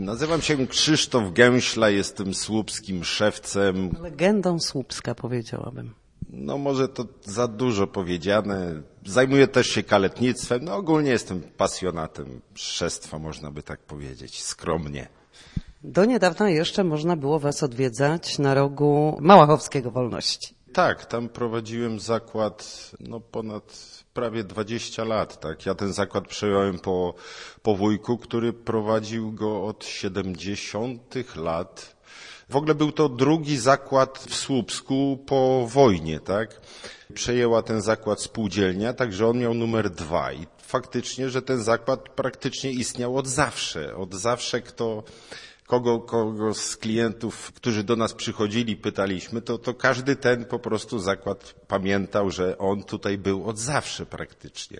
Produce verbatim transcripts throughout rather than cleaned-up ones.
Nazywam się Krzysztof Gęśla, jestem słupskim szewcem. Legendą Słupska, powiedziałabym. No może to za dużo powiedziane. Zajmuję też się kaletnictwem. No ogólnie jestem pasjonatem szewstwa, można by tak powiedzieć, skromnie. Do niedawna jeszcze można było was odwiedzać na rogu Małachowskiego Wolności. Tak, tam prowadziłem zakład no ponad prawie dwadzieścia lat. Tak. Ja ten zakład przejąłem po, po wujku, który prowadził go od siedemdziesiątych lat. W ogóle był to drugi zakład w Słupsku po wojnie, tak? Przejęła ten zakład spółdzielnia, także on miał numer dwa i faktycznie, że ten zakład praktycznie istniał od zawsze. Od zawsze kto, kogo, kogo z klientów, którzy do nas przychodzili, pytaliśmy, to, to każdy ten po prostu zakład pamiętał, że on tutaj był od zawsze praktycznie.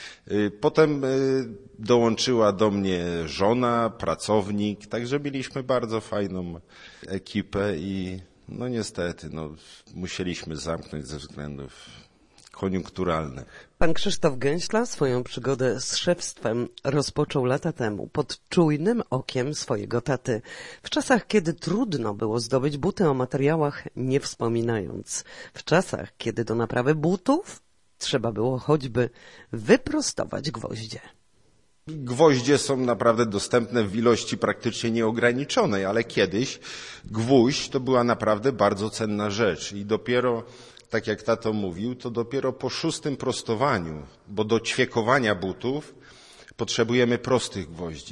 Potem dołączyła do mnie żona, pracownik, także mieliśmy bardzo fajną ekipę i no niestety no, musieliśmy zamknąć ze względów koniunkturalnych. Pan Krzysztof Gęśla swoją przygodę z szewstwem rozpoczął lata temu pod czujnym okiem swojego taty. W czasach, kiedy trudno było zdobyć buty, o materiałach nie wspominając. W czasach, kiedy do naprawy butów trzeba było choćby wyprostować gwoździe. Gwoździe są naprawdę dostępne w ilości praktycznie nieograniczonej, ale kiedyś gwóźdź to była naprawdę bardzo cenna rzecz i dopiero, tak jak tato mówił, to dopiero po szóstym prostowaniu, bo do ćwiekowania butów potrzebujemy prostych gwoździ.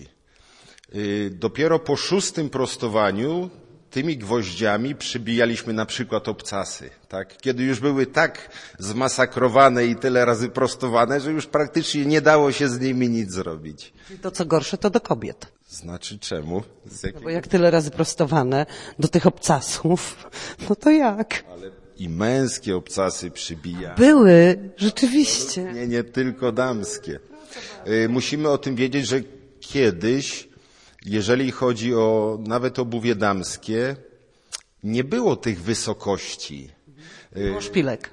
Dopiero po szóstym prostowaniu tymi gwoździami przybijaliśmy na przykład obcasy, tak? Kiedy już były tak zmasakrowane i tyle razy prostowane, że już praktycznie nie dało się z nimi nic zrobić. I to co gorsze, to do kobiet. Znaczy czemu? Z jakiego... No bo jak tyle razy prostowane do tych obcasów, no to jak? Ale i męskie obcasy przybija. Były, rzeczywiście. Nie, nie tylko damskie. Musimy o tym wiedzieć, że kiedyś, jeżeli chodzi o nawet obuwie damskie, nie było tych wysokości. Nie było szpilek.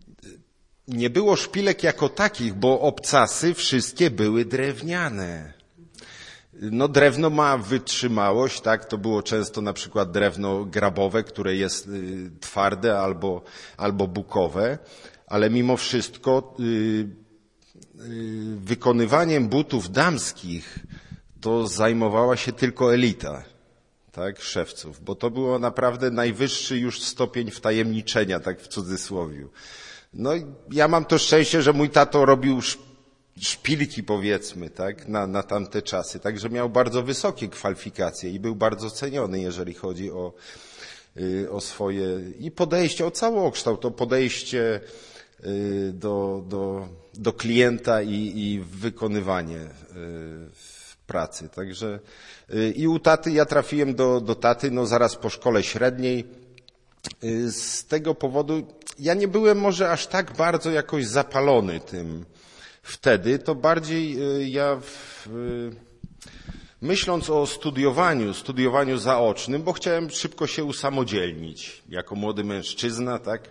Nie było szpilek jako takich, bo obcasy wszystkie były drewniane. No drewno ma wytrzymałość, tak? To było często na przykład drewno grabowe, które jest y, twarde albo, albo bukowe, ale mimo wszystko y, y, wykonywaniem butów damskich to zajmowała się tylko elita, tak, szewców, bo to było naprawdę najwyższy już stopień wtajemniczenia, tak w cudzysłowiu. No i ja mam to szczęście, że mój tato robił szpilki, powiedzmy, tak, na, na tamte czasy, także miał bardzo wysokie kwalifikacje i był bardzo ceniony, jeżeli chodzi o, o swoje i podejście, o całokształt, o podejście do, do, do klienta i, i wykonywanie pracy. Także i u taty ja trafiłem do, do taty no zaraz po szkole średniej. Z tego powodu ja nie byłem może aż tak bardzo jakoś zapalony tym wtedy, to bardziej ja w, myśląc o studiowaniu, studiowaniu zaocznym, bo chciałem szybko się usamodzielnić jako młody mężczyzna, tak?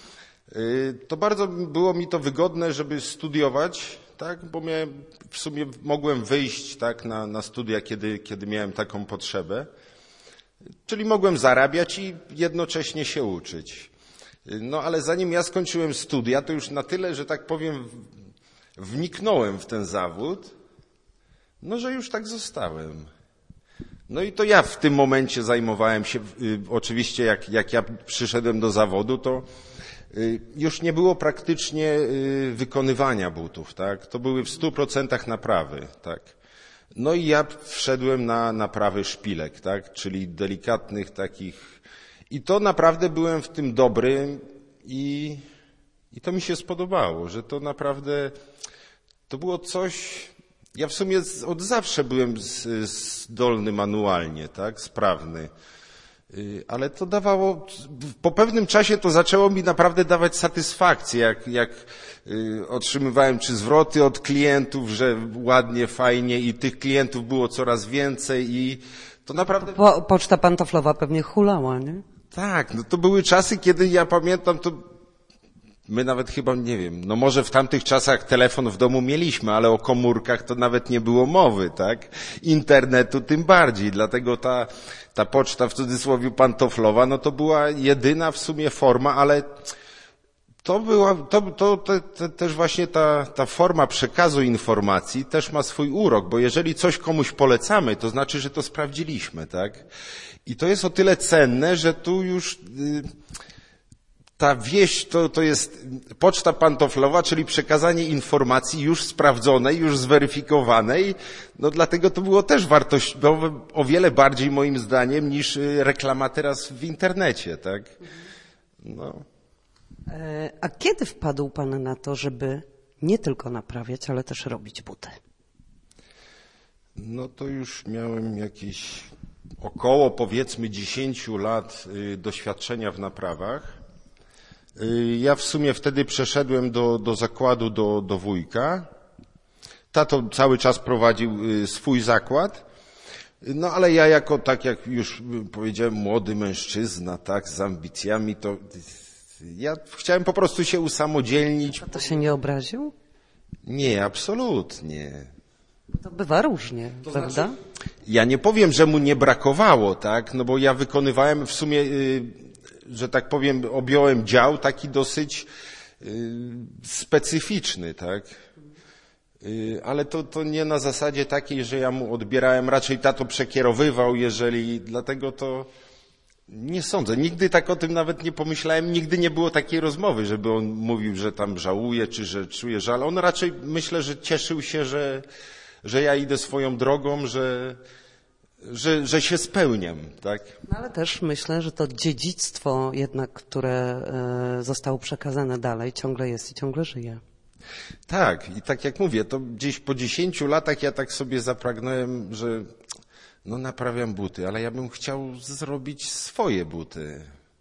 To bardzo było mi to wygodne, żeby studiować, tak? Bo miałem, w sumie mogłem wyjść tak, na, na studia, kiedy, kiedy miałem taką potrzebę. Czyli mogłem zarabiać i jednocześnie się uczyć. No ale zanim ja skończyłem studia, to już na tyle, że tak powiem, wniknąłem w ten zawód, no że już tak zostałem. No i to ja w tym momencie zajmowałem się, y, oczywiście jak, jak ja przyszedłem do zawodu, to y, już nie było praktycznie y, wykonywania butów, tak? To były w stu procentach naprawy, tak? No i ja wszedłem na naprawy szpilek, tak? Czyli delikatnych takich. I to naprawdę byłem w tym dobry i, i to mi się spodobało, że to naprawdę, to było coś, ja w sumie od zawsze byłem zdolny manualnie, tak? Sprawny. Ale to dawało, po pewnym czasie to zaczęło mi naprawdę dawać satysfakcję, jak, jak otrzymywałem czy zwroty od klientów, że ładnie, fajnie i tych klientów było coraz więcej i to naprawdę... Po, poczta pantoflowa pewnie hulała, nie? Tak, no to były czasy, kiedy ja pamiętam, to my nawet chyba, nie wiem, no może w tamtych czasach telefon w domu mieliśmy, ale o komórkach to nawet nie było mowy, tak? Internetu tym bardziej, dlatego ta, ta poczta w cudzysłowie pantoflowa, no to była jedyna w sumie forma, ale to była, to, to, to, to też właśnie ta, ta forma przekazu informacji też ma swój urok, bo jeżeli coś komuś polecamy, to znaczy, że to sprawdziliśmy, tak? I to jest o tyle cenne, że tu już yy, ta wieść to, to jest poczta pantoflowa, czyli przekazanie informacji już sprawdzonej, już zweryfikowanej. No dlatego to było też wartościowe o wiele bardziej moim zdaniem niż reklama teraz w internecie, tak? No. A kiedy wpadł pan na to, żeby nie tylko naprawiać, ale też robić buty? No to już miałem jakieś około powiedzmy dziesięciu lat doświadczenia w naprawach. Ja w sumie wtedy przeszedłem do, do zakładu do, do wujka. Tato cały czas prowadził swój zakład. No ale ja jako, tak jak już powiedziałem, młody mężczyzna, tak, z ambicjami, to ja chciałem po prostu się usamodzielnić. A to się nie obraził? Nie, absolutnie. To bywa różnie, to prawda? Znaczy, ja nie powiem, że mu nie brakowało, tak, no bo ja wykonywałem w sumie, y, że tak powiem, objąłem dział taki dosyć y, specyficzny, tak. Y, ale to, to nie na zasadzie takiej, że ja mu odbierałem, raczej tato przekierowywał, jeżeli, dlatego to nie sądzę. Nigdy tak o tym nawet nie pomyślałem, nigdy nie było takiej rozmowy, żeby on mówił, że tam żałuje, czy że czuje żal. On raczej, myślę, że cieszył się, że, że ja idę swoją drogą, że, że, że się spełniam, tak? No ale też myślę, że to dziedzictwo jednak, które zostało przekazane dalej, ciągle jest i ciągle żyje. Tak, i tak jak mówię, to gdzieś po dziesięciu latach ja tak sobie zapragnąłem, że no naprawiam buty, ale ja bym chciał zrobić swoje buty.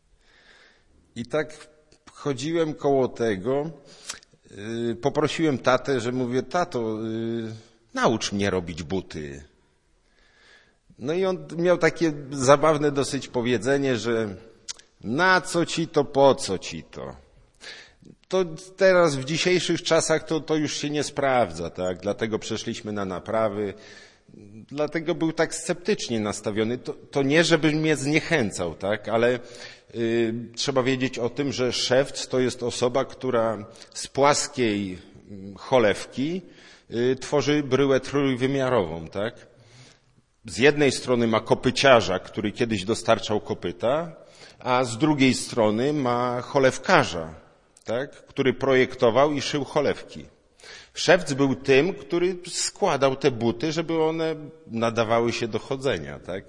I tak chodziłem koło tego, yy, poprosiłem tatę, że mówię, tato, yy, naucz mnie robić buty. No i on miał takie zabawne dosyć powiedzenie, że na co ci to, po co ci to? To teraz w dzisiejszych czasach to, to już się nie sprawdza, tak? Dlatego przeszliśmy na naprawy. Dlatego był tak sceptycznie nastawiony. To, to nie, żeby mnie zniechęcał, tak? Ale y, trzeba wiedzieć o tym, że szewc to jest osoba, która z płaskiej cholewki y, tworzy bryłę trójwymiarową, tak? Z jednej strony ma kopyciarza, który kiedyś dostarczał kopyta, a z drugiej strony ma cholewkarza, tak? Który projektował i szył cholewki. Szewc był tym, który składał te buty, żeby one nadawały się do chodzenia, tak?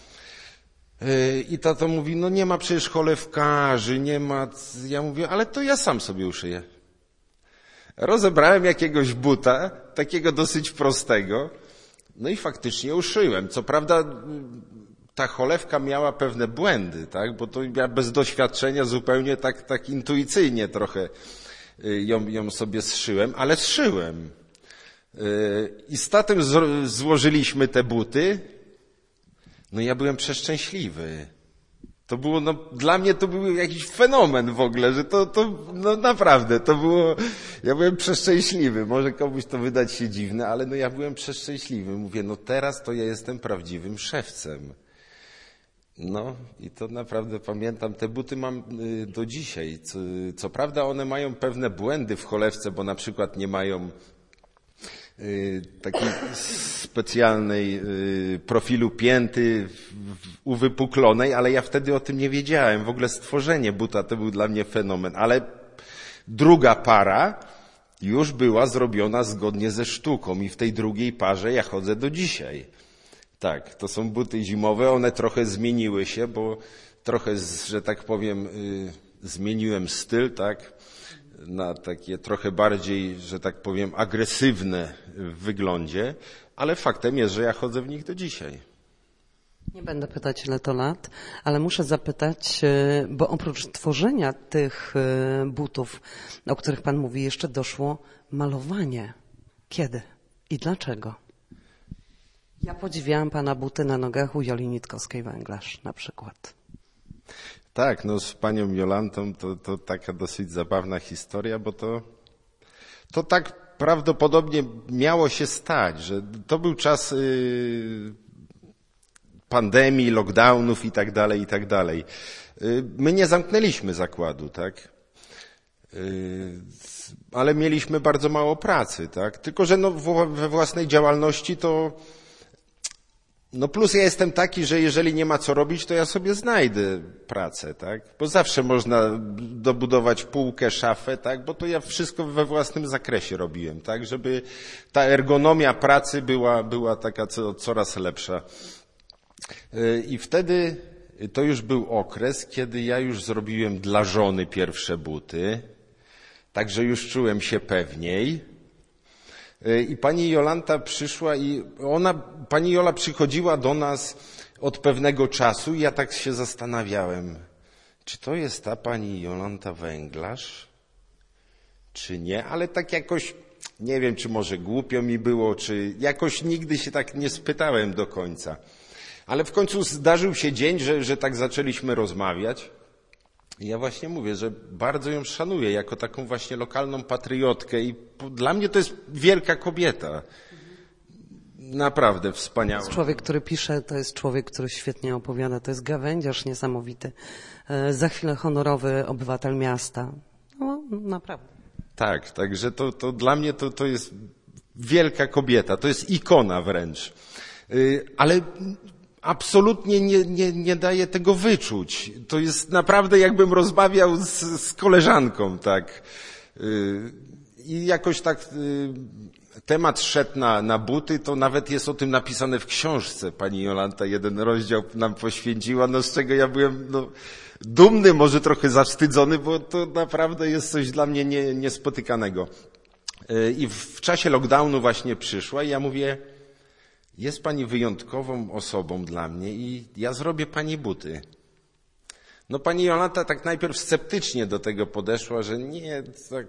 I tato mówi, no nie ma przecież cholewkarzy, nie ma... Ja mówię, ale to ja sam sobie uszyję. Rozebrałem jakiegoś buta, takiego dosyć prostego, no i faktycznie uszyłem. Co prawda ta cholewka miała pewne błędy, tak? Bo to ja bez doświadczenia zupełnie tak, tak intuicyjnie trochę ją, ją sobie zszyłem, ale zszyłem. I z tatem złożyliśmy te buty. No ja byłem przeszczęśliwy. To było, no, dla mnie to był jakiś fenomen w ogóle, że to, to, no naprawdę, to było, ja byłem przeszczęśliwy. Może komuś to wydać się dziwne, ale no ja byłem przeszczęśliwy. Mówię, no teraz to ja jestem prawdziwym szewcem. No i to naprawdę pamiętam, te buty mam do dzisiaj. Co, co prawda one mają pewne błędy w cholewce, bo na przykład nie mają y, takiej specjalnej y, profilu pięty uwypuklonej, ale ja wtedy o tym nie wiedziałem. W ogóle stworzenie buta to był dla mnie fenomen, ale druga para już była zrobiona zgodnie ze sztuką i w tej drugiej parze ja chodzę do dzisiaj. Tak, to są buty zimowe, one trochę zmieniły się, bo trochę, że tak powiem, yy, zmieniłem styl, tak, na takie trochę bardziej, że tak powiem, agresywne w wyglądzie, ale faktem jest, że ja chodzę w nich do dzisiaj. Nie będę pytać, ile to lat, ale muszę zapytać, bo oprócz tworzenia tych butów, o których pan mówi, jeszcze doszło malowanie. Kiedy i dlaczego? Ja podziwiałam pana buty na nogach u Joli Nitkowskiej-Węglarz na przykład. Tak, no z panią Jolantą to, to taka dosyć zabawna historia, bo to, to tak prawdopodobnie miało się stać, że to był czas yy, pandemii, lockdownów i tak dalej, i tak dalej. Yy, my nie zamknęliśmy zakładu, tak? Yy, ale mieliśmy bardzo mało pracy, tak? Tylko że no we własnej działalności to no plus ja jestem taki, że jeżeli nie ma co robić, to ja sobie znajdę pracę, tak? Bo zawsze można dobudować półkę, szafę, tak? Bo to ja wszystko we własnym zakresie robiłem, tak? Żeby ta ergonomia pracy była, była taka co, coraz lepsza. I wtedy to już był okres, kiedy ja już zrobiłem dla żony pierwsze buty, także już czułem się pewniej. I pani Jolanta przyszła i ona, pani Jola przychodziła do nas od pewnego czasu i ja tak się zastanawiałem, czy to jest ta pani Jolanta Węglarz, czy nie, ale tak jakoś, nie wiem, czy może głupio mi było, czy jakoś nigdy się tak nie spytałem do końca. Ale w końcu zdarzył się dzień, że, że tak zaczęliśmy rozmawiać. I ja właśnie mówię, że bardzo ją szanuję jako taką właśnie lokalną patriotkę i dla mnie to jest wielka kobieta. Naprawdę wspaniała. To jest człowiek, który pisze, to jest człowiek, który świetnie opowiada, to jest gawędziarz niesamowity. Za chwilę honorowy obywatel miasta. No, naprawdę. Tak, także to, to dla mnie to, to jest wielka kobieta, to jest ikona wręcz. Ale absolutnie nie, nie, nie daje tego wyczuć. To jest naprawdę jakbym rozmawiał z, z koleżanką, tak. I jakoś tak temat szedł na, na buty, to nawet jest o tym napisane w książce. Pani Jolanta jeden rozdział nam poświęciła, no z czego ja byłem no, dumny, może trochę zawstydzony, bo to naprawdę jest coś dla mnie nie, niespotykanego. I w czasie lockdownu właśnie przyszła i ja mówię, jest pani wyjątkową osobą dla mnie i ja zrobię pani buty. No pani Jolanta tak najpierw sceptycznie do tego podeszła, że nie, tak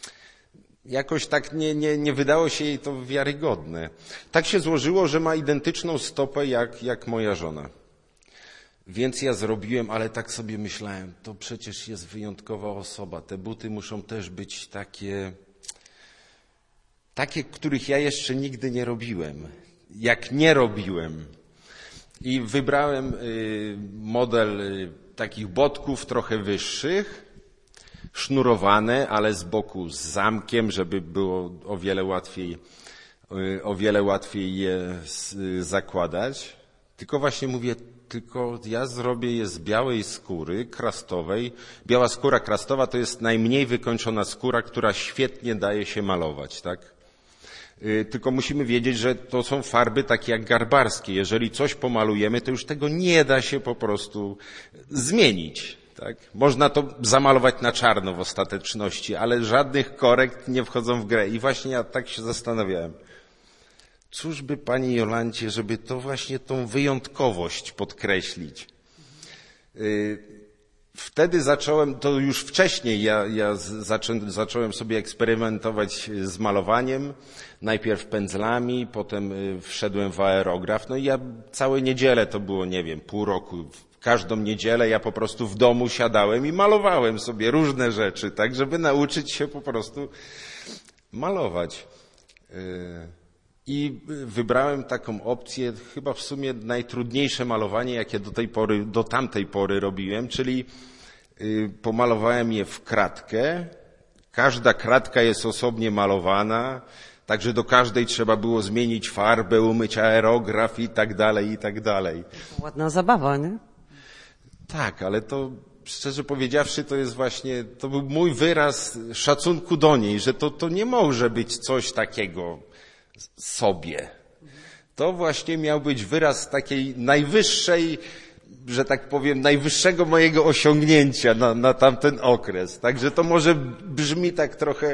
jakoś tak nie, nie, nie wydało się jej to wiarygodne. Tak się złożyło, że ma identyczną stopę jak, jak moja żona. Więc ja zrobiłem, ale tak sobie myślałem, to przecież jest wyjątkowa osoba. Te buty muszą też być takie, takie, których ja jeszcze nigdy nie robiłem. Jak nie robiłem. I wybrałem model takich botków trochę wyższych, sznurowane, ale z boku z zamkiem, żeby było o wiele łatwiej, o wiele łatwiej je zakładać. Tylko właśnie mówię, tylko ja zrobię je z białej skóry krastowej. Biała skóra krastowa to jest najmniej wykończona skóra, która świetnie daje się malować, tak? Tylko musimy wiedzieć, że to są farby takie jak garbarskie. Jeżeli coś pomalujemy, to już tego nie da się po prostu zmienić. Tak? Można to zamalować na czarno w ostateczności, ale żadnych korekt nie wchodzą w grę. I właśnie ja tak się zastanawiałem. Cóż by pani Jolancie, żeby to właśnie tą wyjątkowość podkreślić. Wtedy zacząłem, to już wcześniej ja, ja zaczę, zacząłem sobie eksperymentować z malowaniem. Najpierw pędzlami, potem wszedłem w aerograf. No i ja całe niedzielę, to było, nie wiem, pół roku. Każdą niedzielę ja po prostu w domu siadałem i malowałem sobie różne rzeczy, tak, żeby nauczyć się po prostu malować. I wybrałem taką opcję, chyba w sumie najtrudniejsze malowanie, jakie do tej pory, do tamtej pory robiłem, czyli pomalowałem je w kratkę. Każda kratka jest osobnie malowana, także do każdej trzeba było zmienić farbę, umyć aerograf i tak dalej, i tak dalej. Ładna zabawa, nie? Tak, ale to szczerze powiedziawszy, to jest właśnie, to był mój wyraz szacunku do niej, że to, to nie może być coś takiego sobie. To właśnie miał być wyraz takiej najwyższej, że tak powiem, najwyższego mojego osiągnięcia na, na tamten okres. Także to może brzmi tak trochę,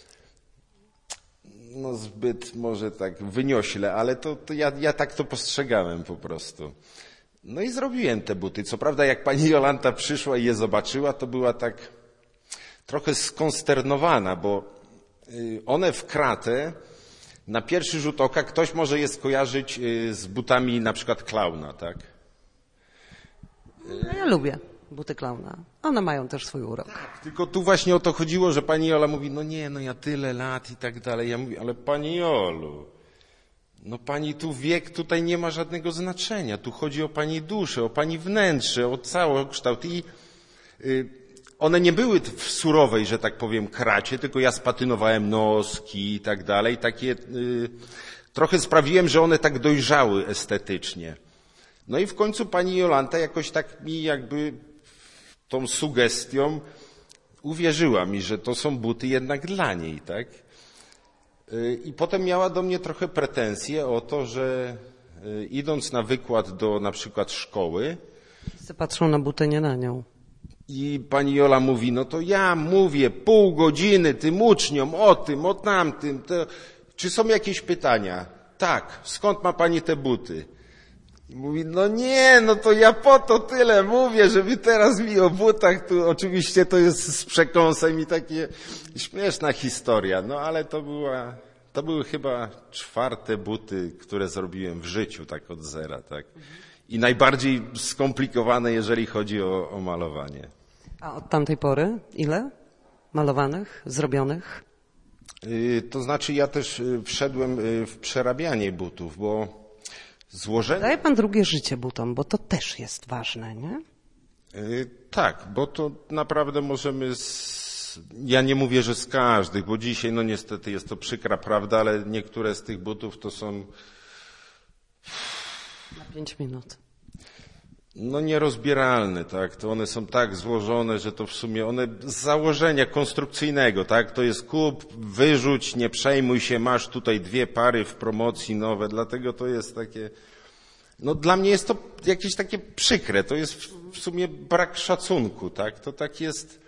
no zbyt może tak wyniośle, ale to, to ja, ja tak to postrzegałem po prostu. No i zrobiłem te buty. Co prawda jak pani Jolanta przyszła i je zobaczyła, to była tak trochę skonsternowana, bo one w kratę, na pierwszy rzut oka ktoś może je skojarzyć z butami na przykład klauna, tak? No ja lubię. buty klauna. One mają też swój urok. Tak, tylko tu właśnie o to chodziło, że pani Jola mówi, no nie, no ja tyle lat i tak dalej. Ja mówię, ale pani Jolu, no pani tu wiek tutaj nie ma żadnego znaczenia. Tu chodzi o pani duszę, o pani wnętrze, o całokształt. I y, one nie były w surowej, że tak powiem, kracie, tylko ja spatynowałem noski i tak dalej. Takie, y, trochę sprawiłem, że one tak dojrzały estetycznie. No i w końcu pani Jolanta jakoś tak mi jakby tą sugestią uwierzyła mi, że to są buty jednak dla niej, tak? I potem miała do mnie trochę pretensje o to, że idąc na wykład do na przykład szkoły... Wszyscy patrzą na buty, nie na nią. I pani Jola mówi, no to ja mówię pół godziny tym uczniom o tym, o tamtym. To, czy są jakieś pytania? Tak, skąd ma pani te buty? I mówi, no nie, no to ja po to tyle mówię, żeby teraz mi o butach, tu oczywiście to jest z przekąsem i takie śmieszna historia, no ale to była, to były chyba czwarte buty, które zrobiłem w życiu, tak od zera, tak. I najbardziej skomplikowane, jeżeli chodzi o, o malowanie. A od tamtej pory ile malowanych, zrobionych? Yy, to znaczy ja też wszedłem w przerabianie butów, bo złożenie... Daje pan drugie życie butom, bo to też jest ważne, nie? Yy, tak, bo to naprawdę możemy... Z... Ja nie mówię, że z każdych, bo dzisiaj no niestety jest to przykra prawda, ale niektóre z tych butów to są... Na pięć minut. No nierozbieralne, tak, to one są tak złożone, że to w sumie one z założenia konstrukcyjnego, tak, to jest kup, wyrzuć, nie przejmuj się, masz tutaj dwie pary w promocji nowe, dlatego to jest takie, no dla mnie jest to jakieś takie przykre, to jest w sumie brak szacunku, tak, to tak jest,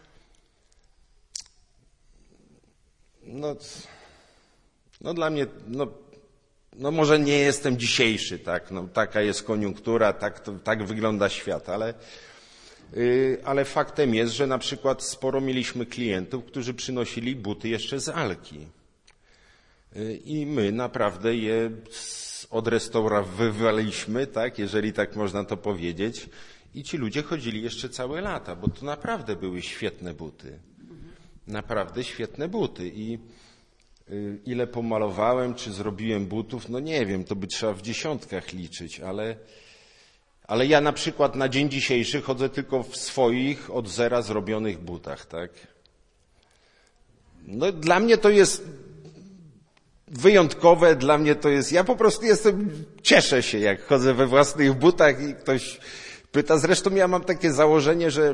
no, no dla mnie, no, No może nie jestem dzisiejszy, tak, no taka jest koniunktura, tak, to, tak wygląda świat, ale, yy, ale faktem jest, że na przykład sporo mieliśmy klientów, którzy przynosili buty jeszcze z Alki. Yy, I my naprawdę je odrestaurowywaliśmy, tak, jeżeli tak można to powiedzieć. I ci ludzie chodzili jeszcze całe lata, bo to naprawdę były świetne buty. Naprawdę świetne buty. I ile pomalowałem, czy zrobiłem butów, no nie wiem, to by trzeba w dziesiątkach liczyć, ale, ale ja na przykład na dzień dzisiejszy chodzę tylko w swoich od zera zrobionych butach, tak? No dla mnie to jest wyjątkowe, dla mnie to jest, ja po prostu jestem, cieszę się, jak chodzę we własnych butach i ktoś pyta, zresztą ja mam takie założenie, że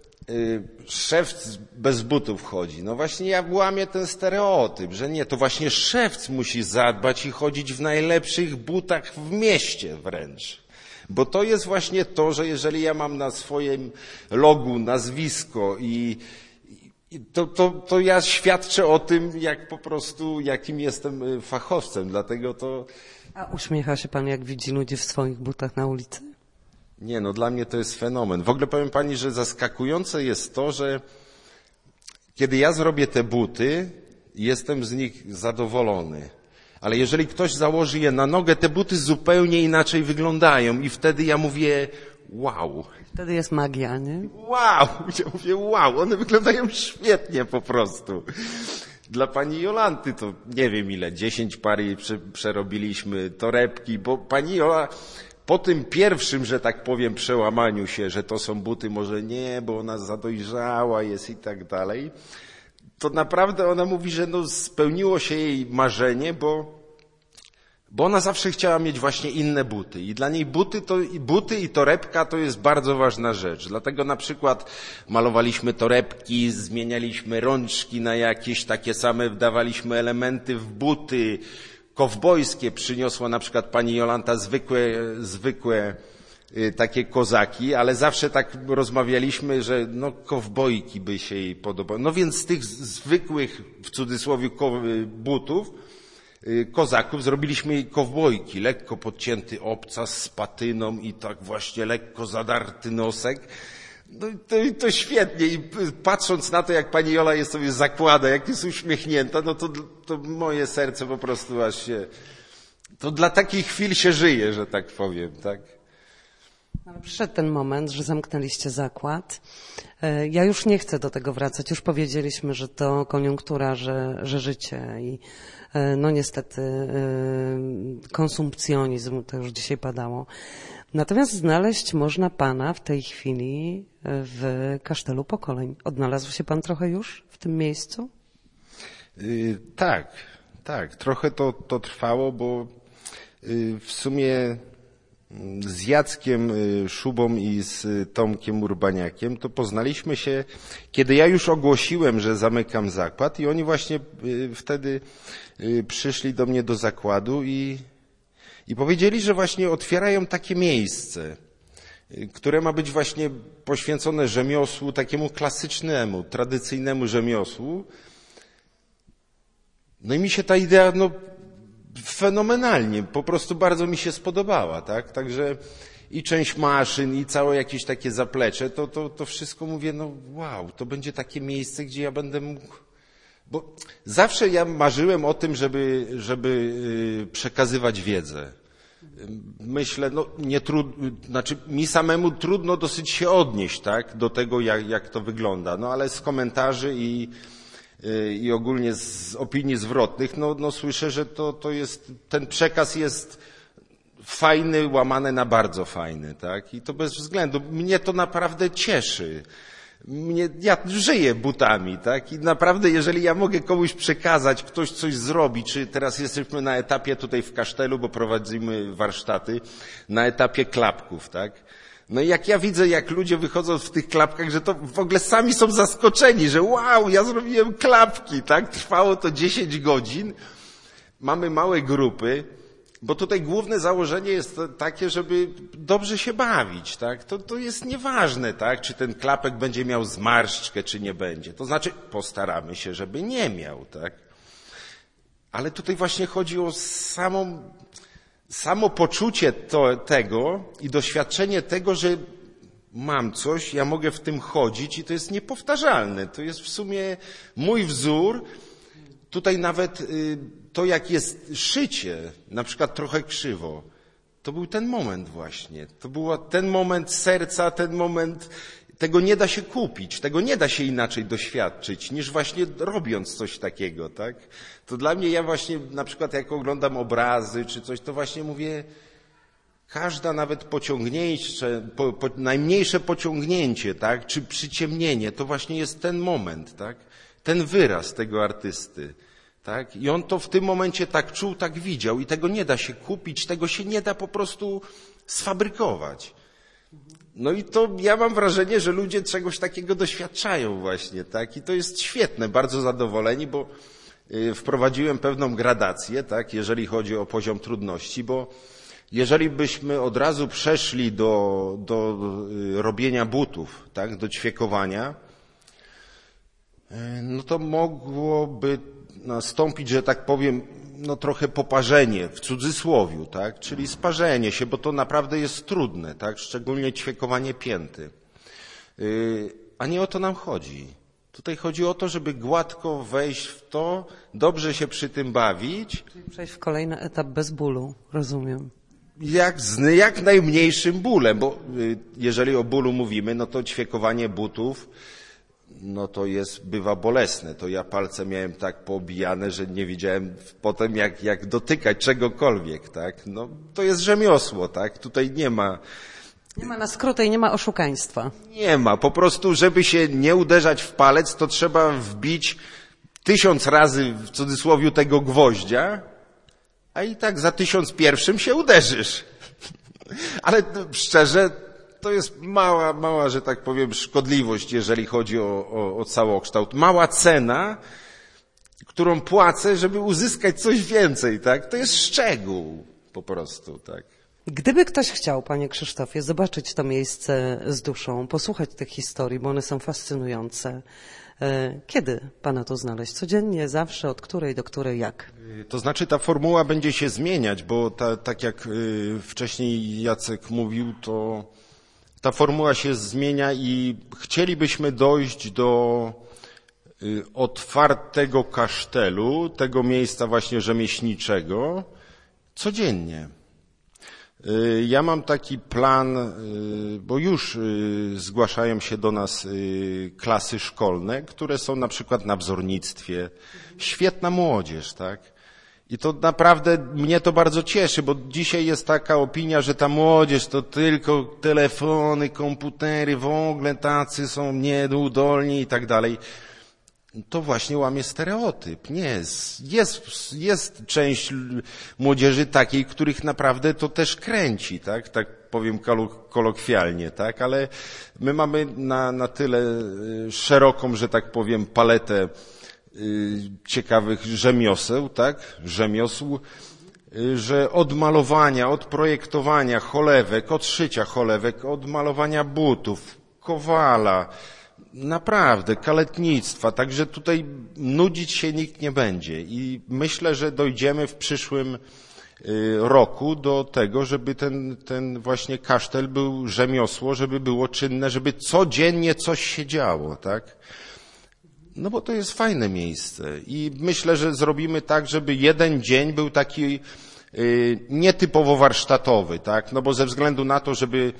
szewc bez butów chodzi. No właśnie ja łamię ten stereotyp, że nie, to właśnie szewc musi zadbać i chodzić w najlepszych butach w mieście wręcz. Bo to jest właśnie to, że jeżeli ja mam na swoim logu nazwisko i, i to, to, to ja świadczę o tym, jak po prostu, jakim jestem fachowcem. Dlatego to... A uśmiecha się pan, jak widzi ludzi w swoich butach na ulicy? Nie, no dla mnie to jest fenomen. W ogóle powiem pani, że zaskakujące jest to, że kiedy ja zrobię te buty, jestem z nich zadowolony. Ale jeżeli ktoś założy je na nogę, te buty zupełnie inaczej wyglądają i wtedy ja mówię wow. Wtedy jest magia, nie? Wow! Ja mówię wow, one wyglądają świetnie po prostu. Dla pani Jolanty to nie wiem ile, dziesięć par jej przerobiliśmy, torebki, bo pani Jola... Po tym pierwszym, że tak powiem, przełamaniu się, że to są buty, może nie, bo ona zadojrzała jest i tak dalej, to naprawdę ona mówi, że no spełniło się jej marzenie, bo, bo ona zawsze chciała mieć właśnie inne buty. I dla niej buty, to, buty i torebka to jest bardzo ważna rzecz. Dlatego na przykład malowaliśmy torebki, zmienialiśmy rączki na jakieś takie same, wdawaliśmy elementy w buty, kowbojskie przyniosła na przykład pani Jolanta zwykłe, zwykłe y, takie kozaki, ale zawsze tak rozmawialiśmy, że no kowbojki by się jej podobały. No więc z tych zwykłych, w cudzysłowie, butów, y, kozaków zrobiliśmy jej kowbojki. Lekko podcięty obcas z patyną i tak właśnie lekko zadarty nosek. No to, to świetnie i patrząc na to, jak pani Jola je sobie zakłada, jak jest uśmiechnięta, no to, to moje serce po prostu aż się... To dla takich chwil się żyje, że tak powiem, tak? Ale przyszedł ten moment, że zamknęliście zakład. Ja już nie chcę do tego wracać. Już powiedzieliśmy, że to koniunktura, że, że życie i no niestety konsumpcjonizm, to już dzisiaj padało. Natomiast znaleźć można pana w tej chwili w Kasztelu Pokoleń. Odnalazł się pan trochę już w tym miejscu? Yy, tak, tak. Trochę to, to trwało, bo yy, w sumie z Jackiem Szubą i z Tomkiem Urbaniakiem to poznaliśmy się, kiedy ja już ogłosiłem, że zamykam zakład i oni właśnie wtedy przyszli do mnie do zakładu i, i powiedzieli, że właśnie otwierają takie miejsce, które ma być właśnie poświęcone rzemiosłu, takiemu klasycznemu, tradycyjnemu rzemiosłu. No i mi się ta idea, no, fenomenalnie, po prostu bardzo mi się spodobała, tak? Także i część maszyn, i całe jakieś takie zaplecze, to, to, to wszystko mówię, no wow, to będzie takie miejsce, gdzie ja będę mógł... Bo zawsze ja marzyłem o tym, żeby, żeby przekazywać wiedzę. Myślę, no nie trudno, znaczy mi samemu trudno dosyć się odnieść, tak? Do tego, jak, jak to wygląda, no ale z komentarzy i i ogólnie z opinii zwrotnych, no, no słyszę, że to, to jest, ten przekaz jest fajny, łamany na bardzo fajny, tak? I to bez względu. Mnie to naprawdę cieszy. Mnie, ja żyję butami, tak? I naprawdę, jeżeli ja mogę komuś przekazać, ktoś coś zrobi, czy teraz jesteśmy na etapie tutaj w Kasztelu, bo prowadzimy warsztaty, na etapie klapków, tak? No i jak ja widzę, jak ludzie wychodzą w tych klapkach, że to w ogóle sami są zaskoczeni, że wow, ja zrobiłem klapki, tak? Trwało to dziesięć godzin. Mamy małe grupy, bo tutaj główne założenie jest takie, żeby dobrze się bawić, tak? To, to jest nieważne, tak? Czy ten klapek będzie miał zmarszczkę, czy nie będzie. To znaczy, postaramy się, żeby nie miał, tak? Ale tutaj właśnie chodzi o samą... Samo poczucie to, tego i doświadczenie tego, że mam coś, ja mogę w tym chodzić i to jest niepowtarzalne. To jest w sumie mój wzór. Tutaj nawet y, to, jak jest szycie, na przykład trochę krzywo, to był ten moment właśnie. To był ten moment serca, ten moment... Tego nie da się kupić, tego nie da się inaczej doświadczyć, niż właśnie robiąc coś takiego, tak? To dla mnie, ja właśnie na przykład jak oglądam obrazy czy coś, to właśnie mówię, każda nawet pociągnięcie, po, po, najmniejsze pociągnięcie, tak? Czy przyciemnienie, to właśnie jest ten moment, tak? Ten wyraz tego artysty, tak? I on to w tym momencie tak czuł, tak widział i tego nie da się kupić, tego się nie da po prostu sfabrykować. No i to ja mam wrażenie, że ludzie czegoś takiego doświadczają właśnie, tak? I to jest świetne, bardzo zadowoleni, bo wprowadziłem pewną gradację, tak? Jeżeli chodzi o poziom trudności, bo jeżeli byśmy od razu przeszli do, do robienia butów, tak? Do ćwiekowania, no to mogłoby nastąpić, że tak powiem, no trochę poparzenie, w cudzysłowiu, tak? Czyli sparzenie się, bo to naprawdę jest trudne, tak? Szczególnie ćwiekowanie pięty. Yy, a nie o to nam chodzi. Tutaj chodzi o to, żeby gładko wejść w to, dobrze się przy tym bawić. Czyli przejść w kolejny etap bez bólu, rozumiem. Jak, z jak najmniejszym bólem, bo yy, jeżeli o bólu mówimy, no to ćwiekowanie butów, no to jest, bywa bolesne. To ja palce miałem tak poobijane, że nie wiedziałem potem jak, jak dotykać czegokolwiek, tak? No to jest rzemiosło, tak? Tutaj nie ma... Nie ma na skróty i nie ma oszukaństwa. Nie ma. Po prostu, żeby się nie uderzać w palec, to trzeba wbić tysiąc razy w cudzysłowie tego gwoździa, a i tak za tysiąc pierwszym się uderzysz. Ale szczerze, to jest mała, mała, że tak powiem, szkodliwość, jeżeli chodzi o, o, o całokształt. Mała cena, którą płacę, żeby uzyskać coś więcej, tak? To jest szczegół po prostu, tak. Gdyby ktoś chciał, panie Krzysztofie, zobaczyć to miejsce z duszą, posłuchać tych historii, bo one są fascynujące, kiedy pana to znaleźć? Codziennie, zawsze, od której do której, jak? To znaczy ta formuła będzie się zmieniać, bo ta, tak jak wcześniej Jacek mówił, to ta formuła się zmienia i chcielibyśmy dojść do otwartego kasztelu, tego miejsca właśnie rzemieślniczego, codziennie. Ja mam taki plan, bo już zgłaszają się do nas klasy szkolne, które są na przykład na wzornictwie. Świetna młodzież, tak? I to naprawdę mnie to bardzo cieszy, bo dzisiaj jest taka opinia, że ta młodzież to tylko telefony, komputery, w ogóle tacy są nieudolni i tak dalej. To właśnie łamie stereotyp. Nie, jest, jest część młodzieży takiej, których naprawdę to też kręci, tak, tak powiem kolokwialnie, tak, ale my mamy na, na tyle szeroką, że tak powiem, paletę ciekawych rzemioseł, tak, rzemiosł, że od malowania, od projektowania cholewek, od szycia cholewek, od malowania butów, kowala, naprawdę, kaletnictwa, także tutaj nudzić się nikt nie będzie i myślę, że dojdziemy w przyszłym roku do tego, żeby ten, ten właśnie kasztel był rzemiosło, żeby było czynne, żeby codziennie coś się działo, tak? No bo to jest fajne miejsce i myślę, że zrobimy tak, żeby jeden dzień był taki y, nietypowo warsztatowy, tak? No bo ze względu na to, żeby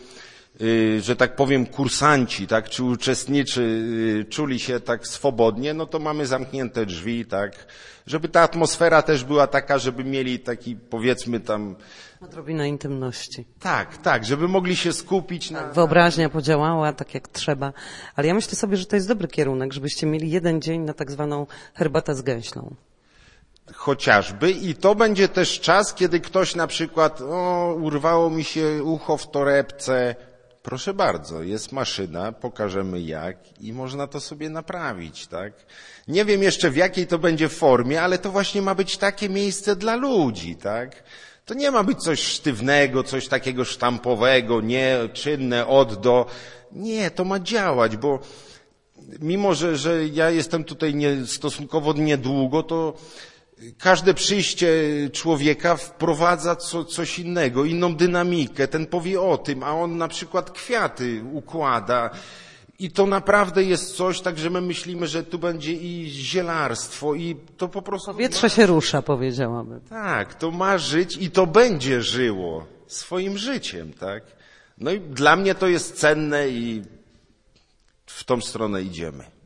że tak powiem kursanci, tak, czy uczestniczy czuli się tak swobodnie, no to mamy zamknięte drzwi, tak, żeby ta atmosfera też była taka, żeby mieli taki, powiedzmy tam... Odrobinę intymności. Tak, tak, żeby mogli się skupić na... Wyobraźnia podziałała tak jak trzeba, ale ja myślę sobie, że to jest dobry kierunek, żebyście mieli jeden dzień na tak zwaną herbatę z gęślą. Chociażby i to będzie też czas, kiedy ktoś na przykład, o, urwało mi się ucho w torebce. Proszę bardzo, jest maszyna, pokażemy jak i można to sobie naprawić, tak? Nie wiem jeszcze w jakiej to będzie formie, ale to właśnie ma być takie miejsce dla ludzi, tak? To nie ma być coś sztywnego, coś takiego sztampowego, nieczynne od do. Nie, to ma działać, bo mimo, że, że ja jestem tutaj nie, stosunkowo niedługo, to każde przyjście człowieka wprowadza co, coś innego, inną dynamikę. Ten powie o tym, a on na przykład kwiaty układa. I to naprawdę jest coś, tak że my myślimy, że tu będzie i zielarstwo i to po prostu... Powietrze się rusza, powiedziałabym. Tak, to ma żyć i to będzie żyło swoim życiem, tak? No i dla mnie to jest cenne i w tą stronę idziemy.